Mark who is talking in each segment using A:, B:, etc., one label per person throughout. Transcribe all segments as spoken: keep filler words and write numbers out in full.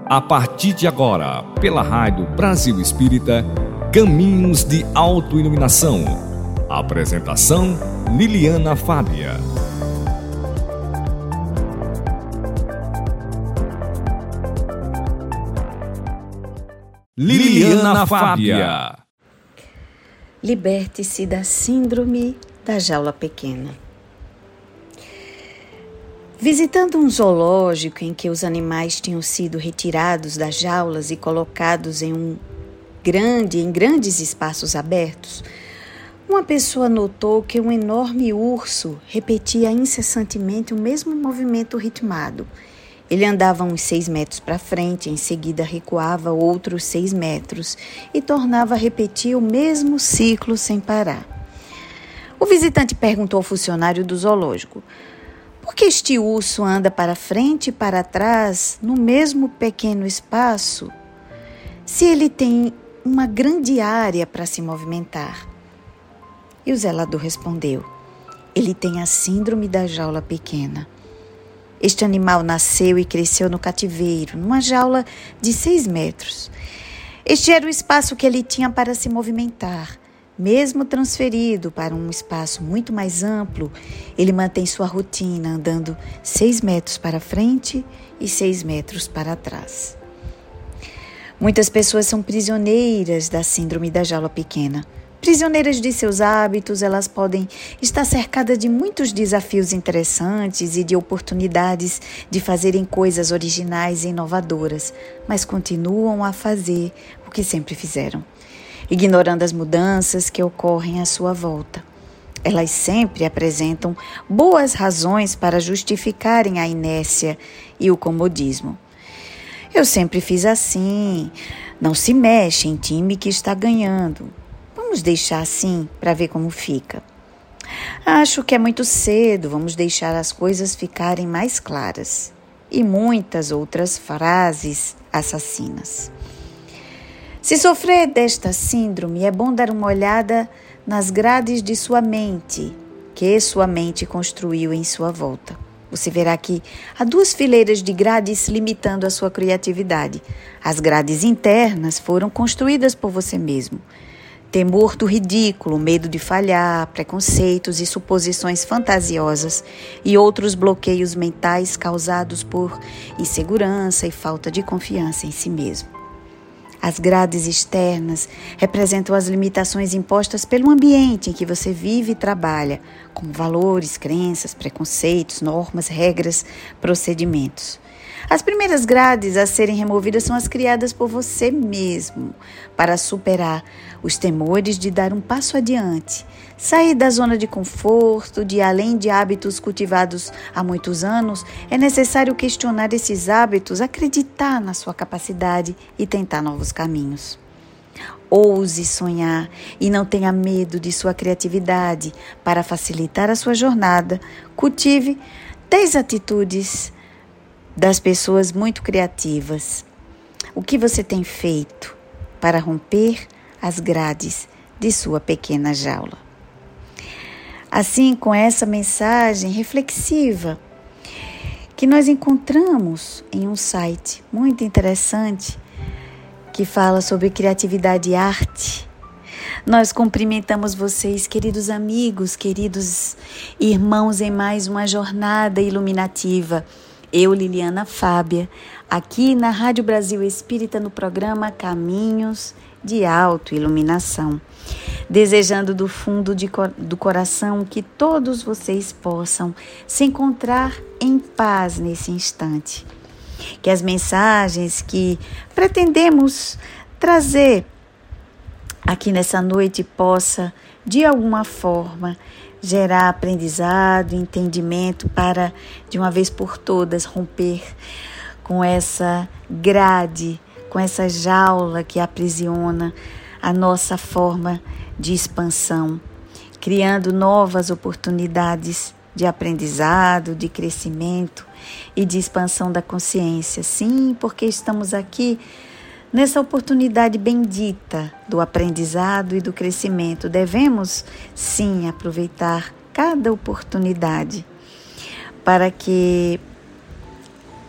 A: A partir de agora, pela Rádio Brasil Espírita, Caminhos de Autoiluminação. Apresentação, Liliana Fábia. Liliana Fábia.
B: Liberte-se da síndrome da jaula pequena. Visitando um zoológico em que os animais tinham sido retirados das jaulas e colocados em um grande, em grandes espaços abertos, uma pessoa notou que um enorme urso repetia incessantemente o mesmo movimento ritmado. Ele andava uns seis metros para frente, em seguida recuava outros seis metros e tornava a repetir o mesmo ciclo sem parar. O visitante perguntou ao funcionário do zoológico: por que este urso anda para frente e para trás no mesmo pequeno espaço, se ele tem uma grande área para se movimentar? E o zelador respondeu: ele tem a síndrome da jaula pequena. Este animal nasceu e cresceu no cativeiro, numa jaula de seis metros. Este era o espaço que ele tinha para se movimentar. Mesmo transferido para um espaço muito mais amplo, ele mantém sua rotina, andando seis metros para frente e seis metros para trás. Muitas pessoas são prisioneiras da síndrome da jaula pequena. Prisioneiras de seus hábitos, elas podem estar cercadas de muitos desafios interessantes e de oportunidades de fazerem coisas originais e inovadoras, mas continuam a fazer o que sempre fizeram, ignorando as mudanças que ocorrem à sua volta. Elas sempre apresentam boas razões para justificarem a inércia e o comodismo. Eu sempre fiz assim, não se mexe em time que está ganhando. Vamos deixar assim para ver como fica. Acho que é muito cedo, vamos deixar as coisas ficarem mais claras. E muitas outras frases assassinas. Se sofrer desta síndrome, é bom dar uma olhada nas grades de sua mente, que sua mente construiu em sua volta. Você verá que há duas fileiras de grades limitando a sua criatividade. As grades internas foram construídas por você mesmo. Temor do ridículo, medo de falhar, preconceitos e suposições fantasiosas e outros bloqueios mentais causados por insegurança e falta de confiança em si mesmo. As grades externas representam as limitações impostas pelo ambiente em que você vive e trabalha, como valores, crenças, preconceitos, normas, regras, procedimentos. As primeiras grades a serem removidas são as criadas por você mesmo, para superar os temores de dar um passo adiante, sair da zona de conforto, de além de hábitos cultivados há muitos anos, é necessário questionar esses hábitos, acreditar na sua capacidade e tentar novos caminhos. Ouse sonhar e não tenha medo de sua criatividade. Para facilitar a sua jornada, cultive dez atitudes das pessoas muito criativas. O que você tem feito para romper as grades de sua pequena jaula? Assim, com essa mensagem reflexiva que nós encontramos em um site muito interessante que fala sobre criatividade e arte, nós cumprimentamos vocês, queridos amigos, queridos irmãos, em mais uma jornada iluminativa. Eu, Liliana Fábia, aqui na Rádio Brasil Espírita, no programa Caminhos de Autoiluminação. Desejando do fundo de, do coração que todos vocês possam se encontrar em paz nesse instante. Que as mensagens que pretendemos trazer aqui nessa noite possa, de alguma forma, gerar aprendizado, entendimento para, de uma vez por todas, romper com essa grade, com essa jaula que aprisiona a nossa forma de expansão, criando novas oportunidades de aprendizado, de crescimento e de expansão da consciência. Sim, porque estamos aqui nessa oportunidade bendita do aprendizado e do crescimento. Devemos, sim, aproveitar cada oportunidade para que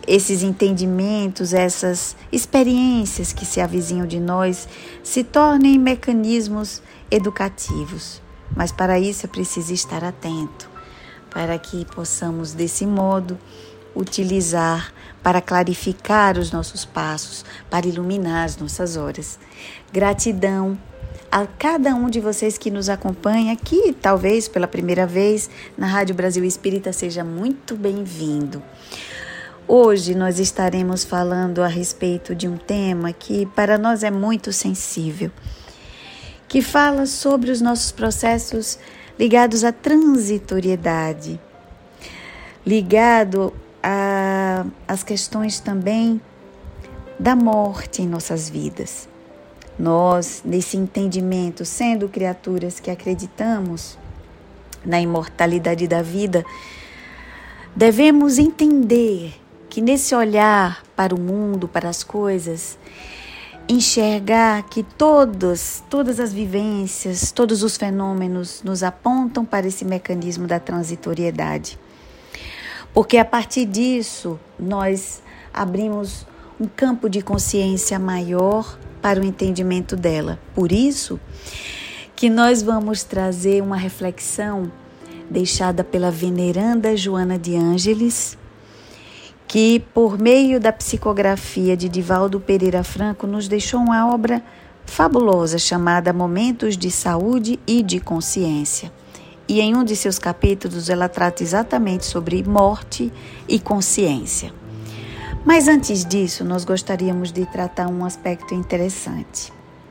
B: esses entendimentos, essas experiências que se avizinham de nós, se tornem mecanismos educativos. Mas para isso é preciso estar atento, para que possamos, desse modo, utilizar para clarificar os nossos passos, para iluminar as nossas horas. Gratidão a cada um de vocês que nos acompanha aqui, talvez pela primeira vez, na Rádio Brasil Espírita. Seja muito bem-vindo. Hoje nós estaremos falando a respeito de um tema que para nós é muito sensível, que fala sobre os nossos processos ligados à transitoriedade, ligado às questões também da morte em nossas vidas. Nós, nesse entendimento, sendo criaturas que acreditamos na imortalidade da vida, devemos entender que nesse olhar para o mundo, para as coisas, enxergar que todas, todas as vivências, todos os fenômenos nos apontam para esse mecanismo da transitoriedade. Porque a partir disso, nós abrimos um campo de consciência maior para o entendimento dela. Por isso que nós vamos trazer uma reflexão deixada pela veneranda Joana de Ângeles, que por meio da psicografia de Divaldo Pereira Franco nos deixou uma obra fabulosa chamada Momentos de Saúde e de Consciência. E em um de seus capítulos ela trata exatamente sobre morte e consciência. Mas antes disso, nós gostaríamos de tratar um aspecto interessante.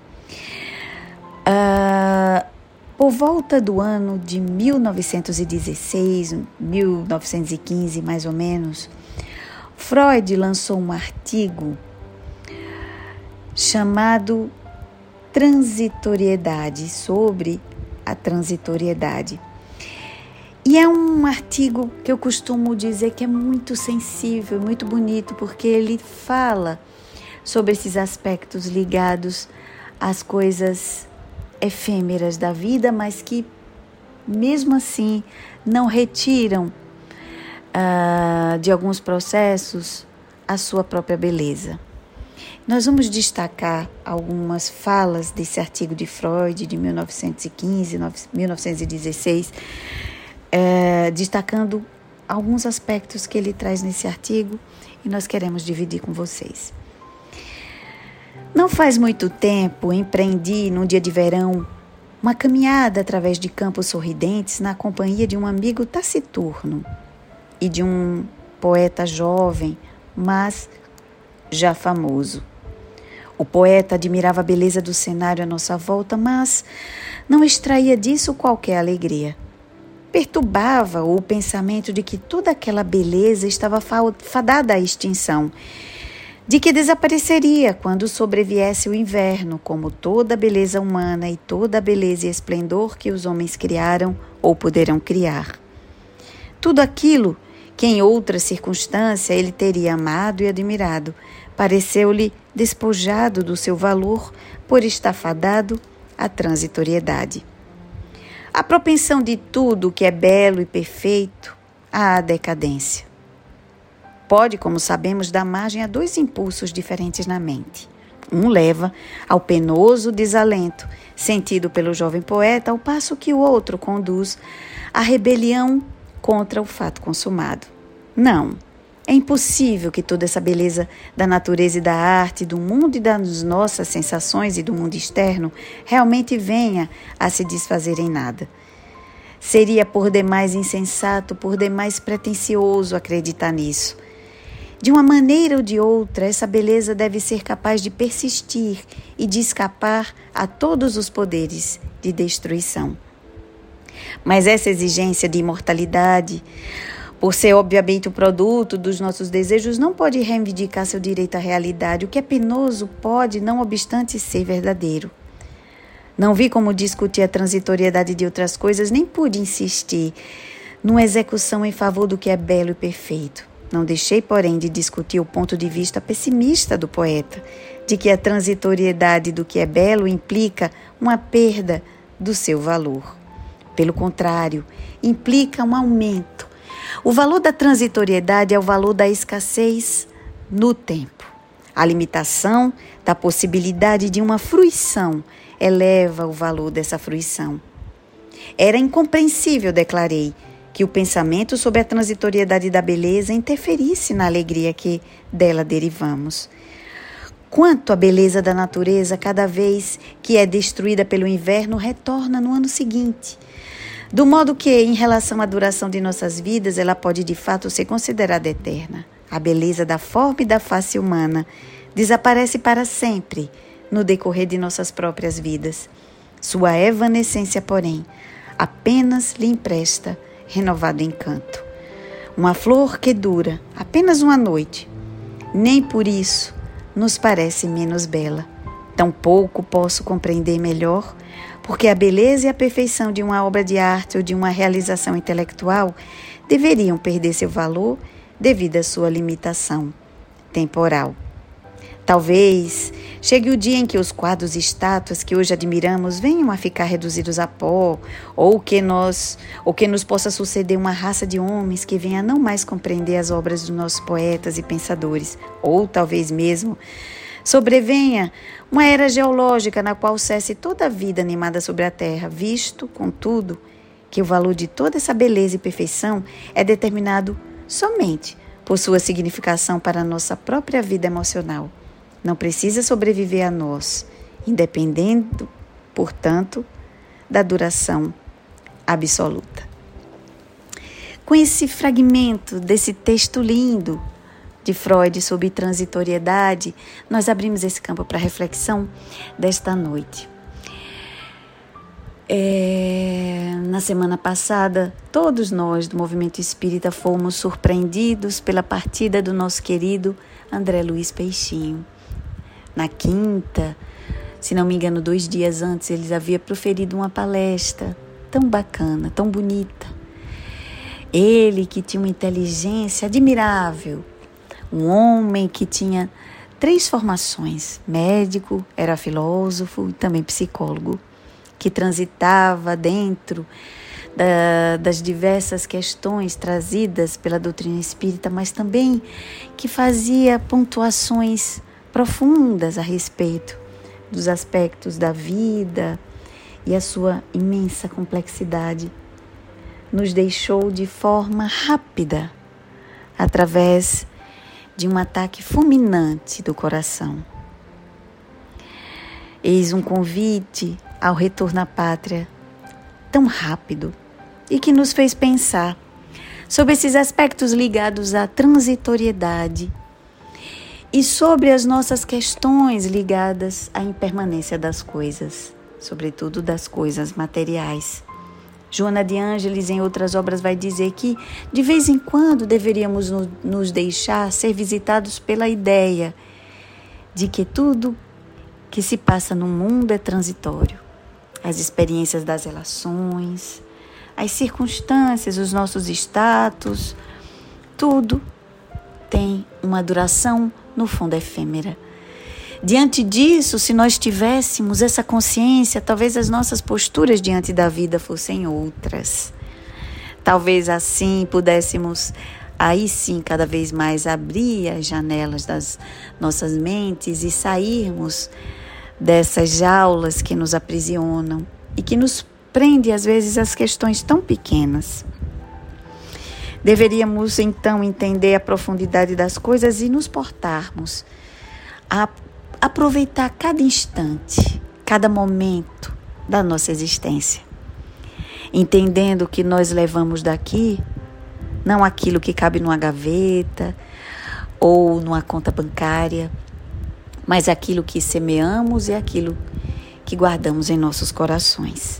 B: Uh, por volta do ano de mil novecentos e dezesseis, mil novecentos e quinze mais ou menos, Freud lançou um artigo chamado Transitoriedade, sobre a transitoriedade. E é um artigo que eu costumo dizer que é muito sensível, muito bonito, porque ele fala sobre esses aspectos ligados às coisas efêmeras da vida, mas que, mesmo assim, não retiram uh, de alguns processos a sua própria beleza. Nós vamos destacar algumas falas desse artigo de Freud, de mil novecentos e quinze, mil novecentos e dezesseis, É, destacando alguns aspectos que ele traz nesse artigo e nós queremos dividir com vocês. Não faz muito tempo empreendi, num dia de verão, uma caminhada através de campos sorridentes na companhia de um amigo taciturno e de um poeta jovem, mas já famoso. O poeta admirava a beleza do cenário à nossa volta, mas não extraía disso qualquer alegria. Perturbava o pensamento de que toda aquela beleza estava fadada à extinção, de que desapareceria quando sobreviesse o inverno, como toda a beleza humana e toda a beleza e esplendor que os homens criaram ou poderão criar. Tudo aquilo que em outra circunstância ele teria amado e admirado, pareceu-lhe despojado do seu valor por estar fadado à transitoriedade. A propensão de tudo que é belo e perfeito à decadência. Pode, como sabemos, dar margem a dois impulsos diferentes na mente. Um leva ao penoso desalento sentido pelo jovem poeta, ao passo que o outro conduz à rebelião contra o fato consumado. Não, é impossível que toda essa beleza da natureza e da arte, do mundo e das nossas sensações e do mundo externo realmente venha a se desfazer em nada. Seria por demais insensato, por demais pretensioso acreditar nisso. De uma maneira ou de outra, essa beleza deve ser capaz de persistir e de escapar a todos os poderes de destruição. Mas essa exigência de imortalidade, por ser obviamente o produto dos nossos desejos, não pode reivindicar seu direito à realidade. O que é penoso pode, não obstante, ser verdadeiro. Não vi como discutir a transitoriedade de outras coisas, nem pude insistir numa execução em favor do que é belo e perfeito. Não deixei, porém, de discutir o ponto de vista pessimista do poeta, de que a transitoriedade do que é belo implica uma perda do seu valor. Pelo contrário, implica um aumento, O valor da transitoriedade é o valor da escassez no tempo. A limitação da possibilidade de uma fruição eleva o valor dessa fruição. Era incompreensível, declarei, que o pensamento sobre a transitoriedade da beleza interferisse na alegria que dela derivamos. Quanto a beleza da natureza, cada vez que é destruída pelo inverno, retorna no ano seguinte. Do modo que, em relação à duração de nossas vidas, ela pode de fato ser considerada eterna. A beleza da forma e da face humana desaparece para sempre no decorrer de nossas próprias vidas. Sua evanescência, porém, apenas lhe empresta renovado encanto. Uma flor que dura apenas uma noite, nem por isso nos parece menos bela. Tampouco posso compreender melhor porque a beleza e a perfeição de uma obra de arte ou de uma realização intelectual deveriam perder seu valor devido à sua limitação temporal. Talvez chegue o dia em que os quadros e estátuas que hoje admiramos venham a ficar reduzidos a pó, ou que nós, ou que nos possa suceder uma raça de homens que venha a não mais compreender as obras dos nossos poetas e pensadores, ou talvez mesmo sobrevenha uma era geológica na qual cesse toda a vida animada sobre a terra, visto, contudo, que o valor de toda essa beleza e perfeição é determinado somente por sua significação para a nossa própria vida emocional. Não precisa sobreviver a nós, independendo, portanto, da duração absoluta. Com esse fragmento desse texto lindo de Freud sobre transitoriedade, nós abrimos esse campo para reflexão desta noite. É, na semana passada, todos nós do Movimento Espírita fomos surpreendidos pela partida do nosso querido André Luiz Peixinho. Na quinta, se não me engano, dois dias antes, eles haviam proferido uma palestra tão bacana, tão bonita. Ele que tinha uma inteligência admirável, um homem que tinha três formações, médico, era filósofo e também psicólogo, que transitava dentro da, das diversas questões trazidas pela doutrina espírita, mas também que fazia pontuações profundas a respeito dos aspectos da vida e a sua imensa complexidade. Nos deixou de forma rápida, através de um ataque fulminante do coração. Eis um convite ao retorno à pátria tão rápido e que nos fez pensar sobre esses aspectos ligados à transitoriedade e sobre as nossas questões ligadas à impermanência das coisas, sobretudo das coisas materiais. Joana de Ângeles, em outras obras, vai dizer que, de vez em quando, deveríamos no, nos deixar ser visitados pela ideia de que tudo que se passa no mundo é transitório. As experiências das relações, as circunstâncias, os nossos status, tudo tem uma duração, no fundo, efêmera. Diante disso, se nós tivéssemos essa consciência, talvez as nossas posturas diante da vida fossem outras. Talvez assim pudéssemos, aí sim, cada vez mais abrir as janelas das nossas mentes e sairmos dessas jaulas que nos aprisionam e que nos prende, às vezes, às questões tão pequenas. Deveríamos, então, entender a profundidade das coisas e nos portarmos a aproveitar cada instante, cada momento da nossa existência, entendendo que nós levamos daqui não aquilo que cabe numa gaveta ou numa conta bancária, mas aquilo que semeamos e aquilo que guardamos em nossos corações.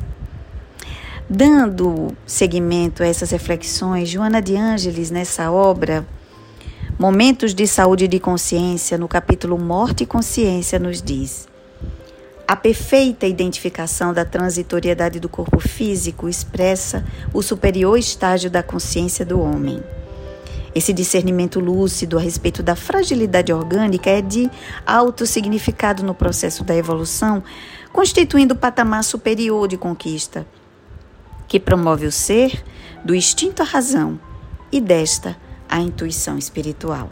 B: Dando seguimento a essas reflexões, Joana de Ângeles, nessa obra Momentos de Saúde e de Consciência, no capítulo Morte e Consciência, nos diz: a perfeita identificação da transitoriedade do corpo físico expressa o superior estágio da consciência do homem. Esse discernimento lúcido a respeito da fragilidade orgânica é de alto significado no processo da evolução, constituindo o patamar superior de conquista, que promove o ser do instinto à razão e desta a intuição espiritual.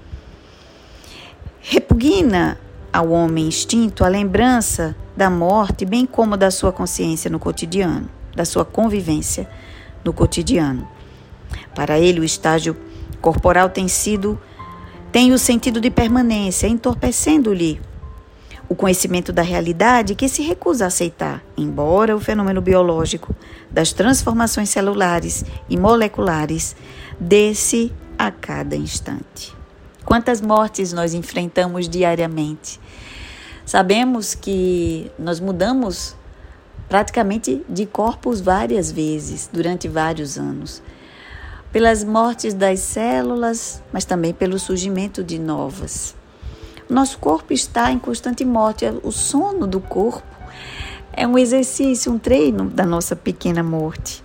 B: Repugna ao homem instinto a lembrança da morte, bem como da sua consciência no cotidiano, da sua convivência no cotidiano. Para ele, o estágio corporal tem sido, tem o sentido de permanência, entorpecendo-lhe o conhecimento da realidade que se recusa a aceitar, embora o fenômeno biológico das transformações celulares e moleculares dê-se a cada instante. Quantas mortes nós enfrentamos diariamente? Sabemos que nós mudamos praticamente de corpos várias vezes, durante vários anos. Pelas mortes das células, mas também pelo surgimento de novas. Nosso corpo está em constante morte. O sono do corpo é um exercício, um treino da nossa pequena morte.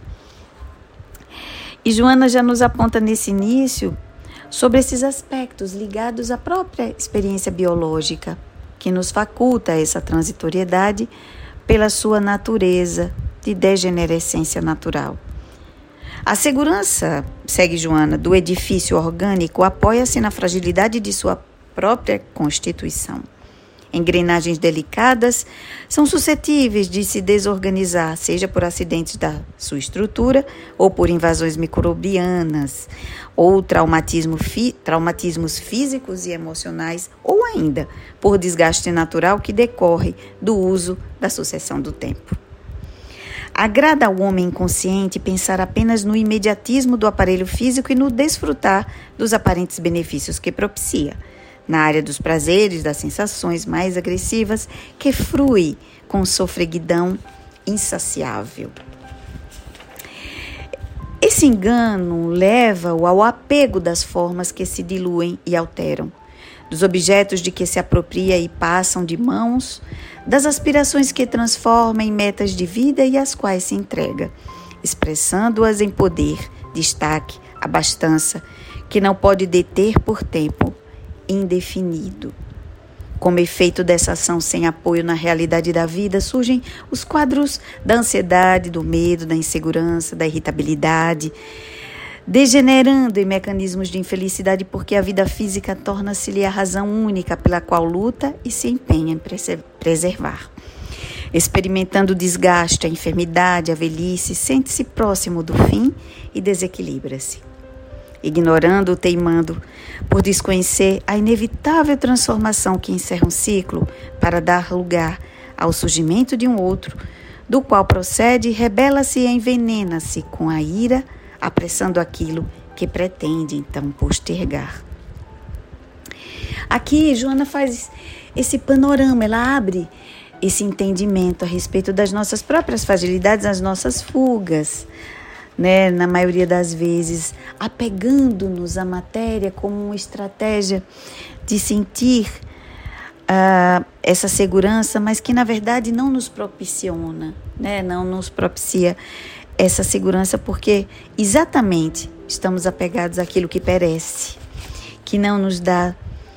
B: E Joana já nos aponta nesse início sobre esses aspectos ligados à própria experiência biológica, que nos faculta essa transitoriedade pela sua natureza de degenerescência natural. A segurança, segue Joana, do edifício orgânico apoia-se na fragilidade de sua própria constituição. Engrenagens delicadas são suscetíveis de se desorganizar, seja por acidentes da sua estrutura ou por invasões microbianas, ou traumatismo fi, traumatismos físicos e emocionais, ou ainda por desgaste natural que decorre do uso da sucessão do tempo. Agrada ao homem inconsciente pensar apenas no imediatismo do aparelho físico e no desfrutar dos aparentes benefícios que propicia, na área dos prazeres, das sensações mais agressivas, que frui com sofreguidão insaciável. Esse engano leva-o ao apego das formas que se diluem e alteram, dos objetos de que se apropria e passam de mãos, das aspirações que transforma em metas de vida e às quais se entrega, expressando-as em poder, destaque, abastança, que não pode deter por tempo indefinido. Como efeito dessa ação sem apoio na realidade da vida, surgem os quadros da ansiedade, do medo, da insegurança, da irritabilidade, degenerando em mecanismos de infelicidade porque a vida física torna-se-lhe a razão única pela qual luta e se empenha em preservar. Experimentando o desgaste, a enfermidade, a velhice, sente-se próximo do fim e desequilibra-se. Ignorando ou teimando por desconhecer a inevitável transformação que encerra um ciclo para dar lugar ao surgimento de um outro, do qual procede, rebela-se e envenena-se com a ira, apressando aquilo que pretende então postergar. Aqui, Joana faz esse panorama, ela abre esse entendimento a respeito das nossas próprias fragilidades, as nossas fugas, né, na maioria das vezes, apegando-nos à matéria como uma estratégia de sentir uh, essa segurança, mas que na verdade não nos propiciona, né, não nos propicia essa segurança porque exatamente estamos apegados àquilo que perece, que não nos dá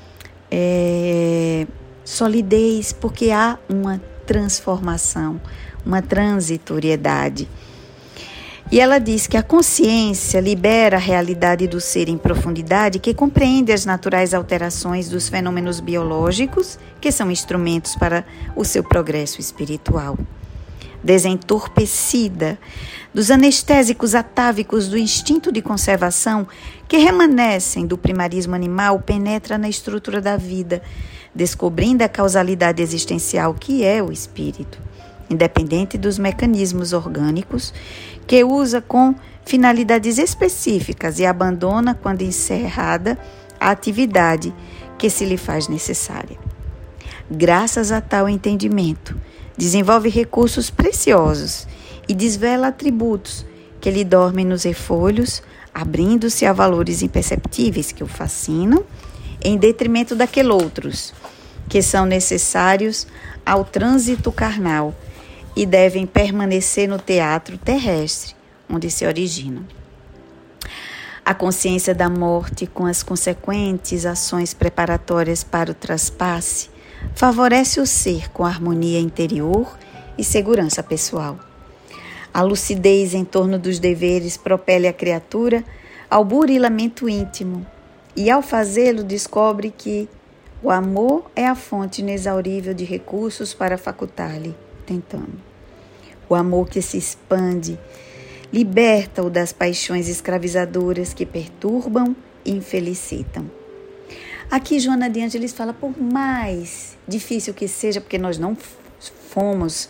B: é, solidez, porque há uma transformação, uma transitoriedade. E ela diz que a consciência libera a realidade do ser em profundidade, que compreende as naturais alterações dos fenômenos biológicos, que são instrumentos para o seu progresso espiritual. Desentorpecida dos anestésicos atávicos do instinto de conservação que remanescem do primarismo animal, penetra na estrutura da vida, descobrindo a causalidade existencial que é o espírito, independente dos mecanismos orgânicos, que usa com finalidades específicas e abandona quando encerrada a atividade que se lhe faz necessária. Graças a tal entendimento, desenvolve recursos preciosos e desvela atributos que lhe dormem nos refolhos, abrindo-se a valores imperceptíveis que o fascinam, em detrimento daqueles que são necessários ao trânsito carnal e devem permanecer no teatro terrestre, onde se originam. A consciência da morte, com as consequentes ações preparatórias para o traspasse, favorece o ser com harmonia interior e segurança pessoal. A lucidez em torno dos deveres propele a criatura ao burilamento íntimo e, ao fazê-lo, descobre que o amor é a fonte inexaurível de recursos para facultar-lhe, tentando. O amor que se expande, liberta-o das paixões escravizadoras que perturbam e infelicitam. Aqui Joana de Ângeles fala, por mais difícil que seja, porque nós não fomos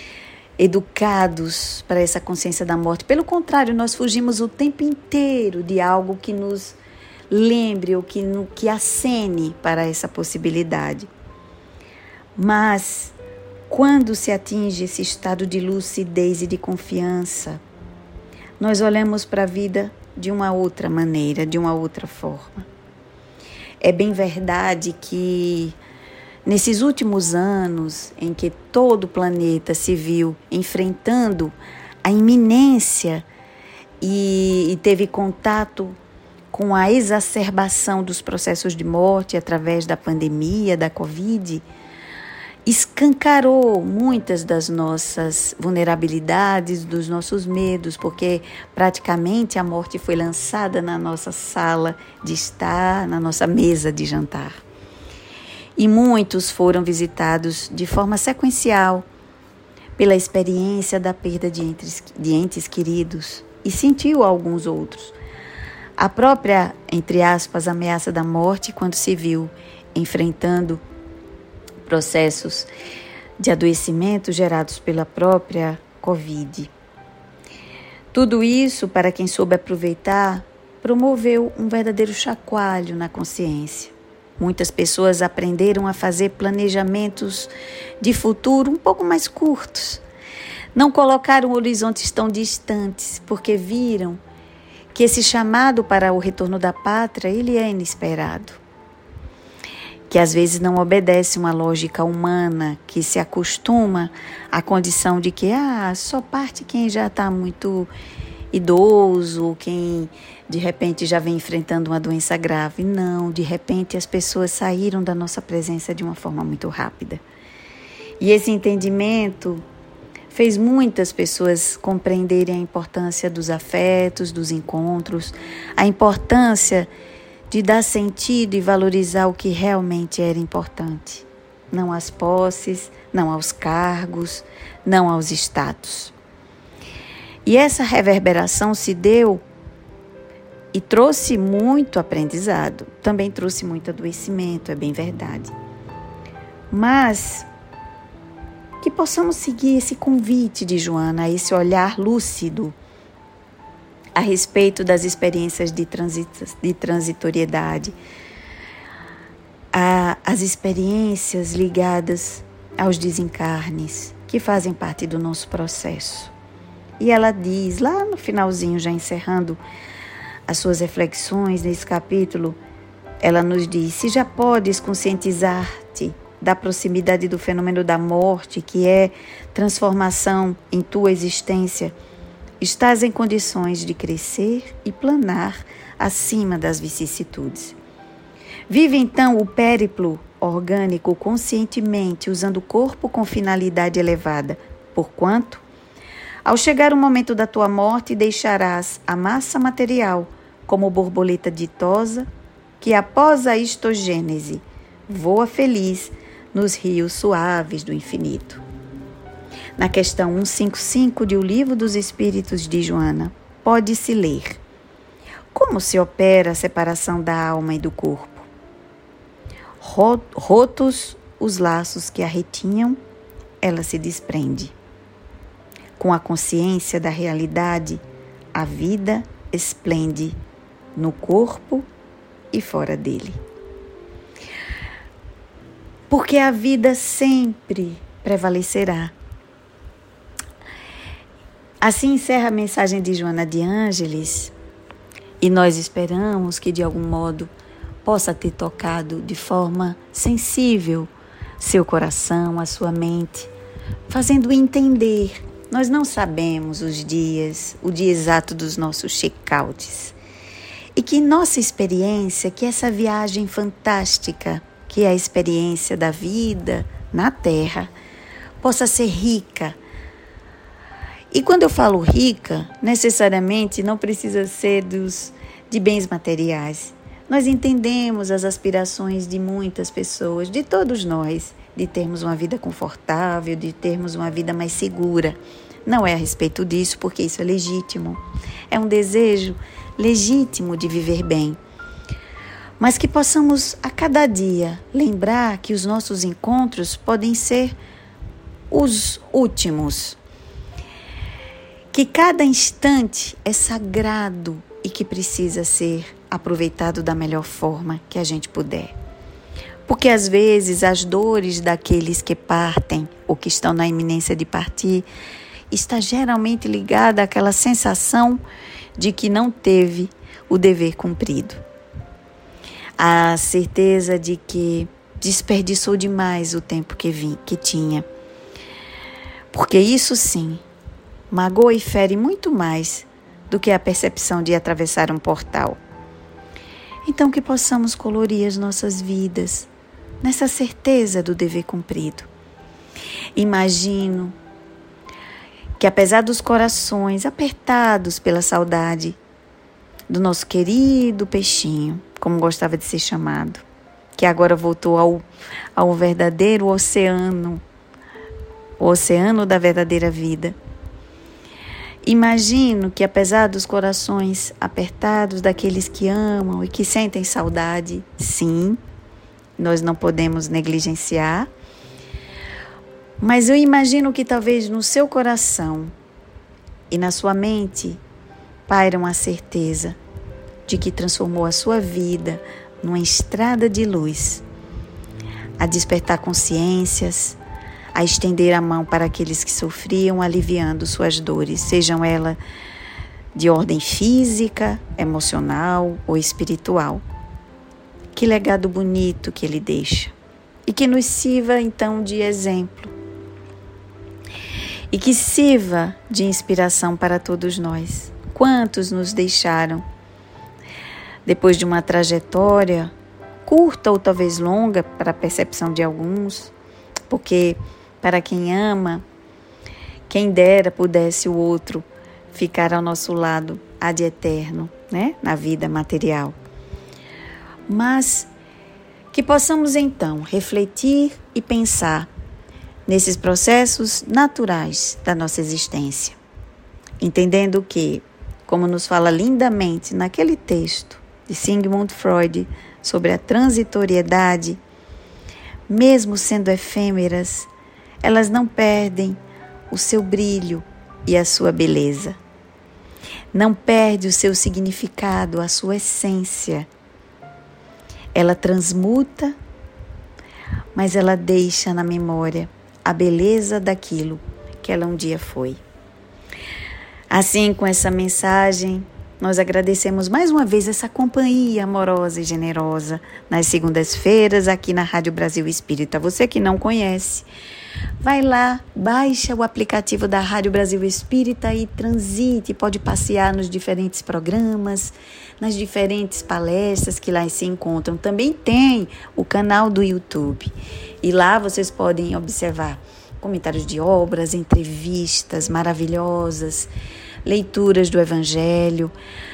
B: educados para essa consciência da morte. Pelo contrário, nós fugimos o tempo inteiro de algo que nos lembre ou que, no, que acene para essa possibilidade. Mas, quando se atinge esse estado de lucidez e de confiança, nós olhamos para a vida de uma outra maneira, de uma outra forma. É bem verdade que nesses últimos anos em que todo o planeta se viu enfrentando a iminência e, e teve contato com a exacerbação dos processos de morte através da pandemia, da Covid, escancarou muitas das nossas vulnerabilidades, dos nossos medos, porque praticamente a morte foi lançada na nossa sala de estar, na nossa mesa de jantar. E muitos foram visitados de forma sequencial pela experiência da perda de entes, de entes queridos e sentiu alguns outros. A própria, entre aspas, ameaça da morte quando se viu enfrentando processos de adoecimento gerados pela própria Covid. Tudo isso, para quem soube aproveitar, promoveu um verdadeiro chacoalho na consciência. Muitas pessoas aprenderam a fazer planejamentos de futuro um pouco mais curtos. Não colocaram horizontes tão distantes, porque viram que esse chamado para o retorno da pátria, ele é inesperado. Que às vezes não obedece uma lógica humana, que se acostuma à condição de que ah, só parte quem já está muito idoso, quem de repente já vem enfrentando uma doença grave. Não, de repente as pessoas saíram da nossa presença de uma forma muito rápida. E esse entendimento fez muitas pessoas compreenderem a importância dos afetos, dos encontros, a importância de dar sentido e valorizar o que realmente era importante. Não às posses, não aos cargos, não aos status. E essa reverberação se deu e trouxe muito aprendizado. Também trouxe muito adoecimento, é bem verdade. Mas que possamos seguir esse convite de Joana, esse olhar lúcido a respeito das experiências de, transit- de transitoriedade, a, as experiências ligadas aos desencarnes, que fazem parte do nosso processo. E ela diz, lá no finalzinho, já encerrando as suas reflexões nesse capítulo, ela nos diz, se já podes conscientizar-te da proximidade do fenômeno da morte, que é transformação em tua existência, estás em condições de crescer e planar acima das vicissitudes. Vive então o périplo orgânico conscientemente, usando o corpo com finalidade elevada, porquanto, ao chegar o momento da tua morte, deixarás a massa material como borboleta ditosa que, após a histogênese, voa feliz nos rios suaves do infinito. Na questão cento e cinquenta e cinco de O Livro dos Espíritos de Joana, pode-se ler: como se opera a separação da alma e do corpo? Rotos os laços que a retinham, ela se desprende. Com a consciência da realidade, a vida esplende no corpo e fora dele. Porque a vida sempre prevalecerá. Assim encerra a mensagem de Joana de Ângeles, e nós esperamos que de algum modo possa ter tocado de forma sensível seu coração, a sua mente, fazendo entender. Nós não sabemos os dias, o dia exato dos nossos check-outs. E que nossa experiência, que essa viagem fantástica, que é a experiência da vida na Terra, possa ser rica. E quando eu falo rica, necessariamente não precisa ser dos de bens materiais. Nós entendemos as aspirações de muitas pessoas, de todos nós, de termos uma vida confortável, de termos uma vida mais segura. Não é a respeito disso, porque isso é legítimo. É um desejo legítimo de viver bem. Mas que possamos a cada dia lembrar que os nossos encontros podem ser os últimos. Que cada instante é sagrado e que precisa ser aproveitado da melhor forma que a gente puder. Porque às vezes as dores daqueles que partem ou que estão na iminência de partir está geralmente ligada àquela sensação de que não teve o dever cumprido. A certeza de que desperdiçou demais o tempo que, vi, que tinha. Porque isso sim, magoa e fere muito mais do que a percepção de atravessar um portal. Então que possamos colorir as nossas vidas nessa certeza do dever cumprido. Imagino que apesar dos corações apertados pela saudade do nosso querido peixinho, como gostava de ser chamado, que agora voltou ao, ao verdadeiro oceano, o oceano da verdadeira vida. Imagino que apesar dos corações apertados daqueles que amam e que sentem saudade, sim, nós não podemos negligenciar, mas eu imagino que talvez no seu coração e na sua mente pairam a certeza de que transformou a sua vida numa estrada de luz, a despertar consciências, a estender a mão para aqueles que sofriam, aliviando suas dores, sejam elas de ordem física, emocional ou espiritual. Que legado bonito que ele deixa e que nos sirva então de exemplo e que sirva de inspiração para todos nós. Quantos nos deixaram depois de uma trajetória curta ou talvez longa para a percepção de alguns, porque para quem ama, quem dera pudesse o outro ficar ao nosso lado ad eterno, né, na vida material. Mas que possamos então refletir e pensar nesses processos naturais da nossa existência, entendendo que, como nos fala lindamente naquele texto de Sigmund Freud sobre a transitoriedade, mesmo sendo efêmeras, elas não perdem o seu brilho e a sua beleza. Não perde o seu significado, a sua essência. Ela transmuta, mas ela deixa na memória a beleza daquilo que ela um dia foi. Assim, com essa mensagem, nós agradecemos mais uma vez essa companhia amorosa e generosa nas segundas-feiras aqui na Rádio Brasil Espírita. Você que não conhece, vai lá, baixa o aplicativo da Rádio Brasil Espírita e transite, pode passear nos diferentes programas, nas diferentes palestras que lá se encontram. Também tem o canal do YouTube e lá vocês podem observar comentários de obras, entrevistas maravilhosas, leituras do Evangelho,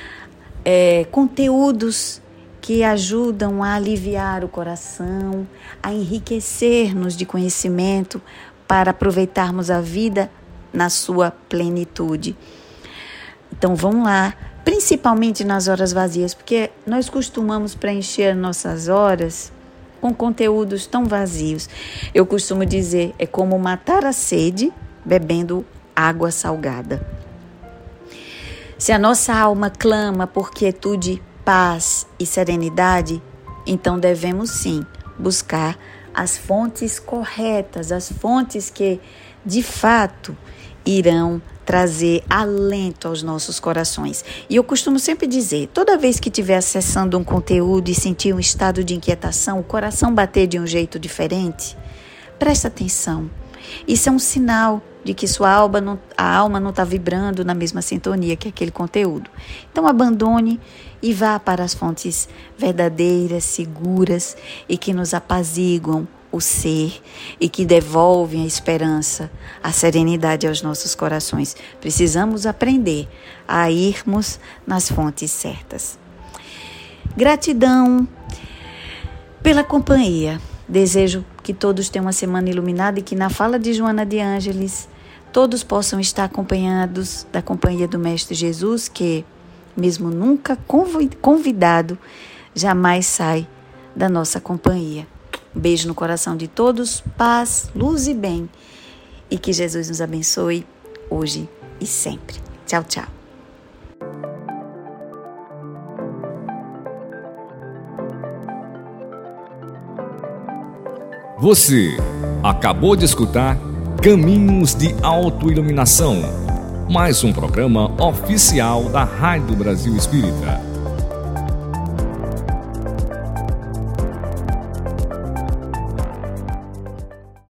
B: é, conteúdos que ajudam a aliviar o coração, a enriquecer-nos de conhecimento para aproveitarmos a vida na sua plenitude. Então vamos lá, principalmente nas horas vazias, porque nós costumamos preencher nossas horas com conteúdos tão vazios. Eu costumo dizer, é como matar a sede bebendo água salgada. Se a nossa alma clama por quietude, paz e serenidade, então devemos sim buscar as fontes corretas, as fontes que de fato irão trazer alento aos nossos corações. E eu costumo sempre dizer, toda vez que estiver acessando um conteúdo e sentir um estado de inquietação, o coração bater de um jeito diferente, presta atenção. Isso é um sinal de que sua alma não, a alma não está vibrando na mesma sintonia que aquele conteúdo. Então abandone e vá para as fontes verdadeiras, seguras e que nos apaziguam o ser e que devolvem a esperança, a serenidade aos nossos corações. Precisamos aprender a irmos nas fontes certas. Gratidão pela companhia. Desejo que todos tenham uma semana iluminada e que na fala de Joana de Ângeles todos possam estar acompanhados da companhia do Mestre Jesus, que, mesmo nunca convidado, jamais sai da nossa companhia. Um beijo no coração de todos, paz, luz e bem. E que Jesus nos abençoe hoje e sempre. Tchau, tchau.
A: Você acabou de escutar Caminhos de Autoiluminação, mais um programa oficial da Rádio Brasil Espírita.